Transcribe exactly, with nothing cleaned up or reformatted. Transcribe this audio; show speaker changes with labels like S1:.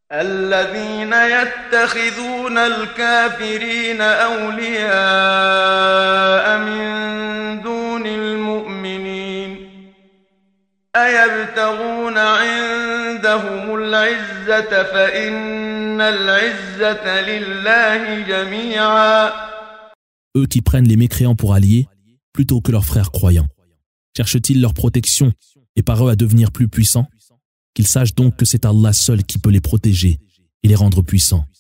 S1: الذين يتخذون الكافرين أولياء من دون المؤمنين أيبتغون عندهم العزة فإن العزة لله جميعا.
S2: Eux qui prennent les mécréants pour alliés plutôt que leurs frères croyants, cherchent-ils leur protection et par eux à devenir plus puissants? Qu'ils sachent donc que c'est Allah seul qui peut les protéger et les rendre puissants.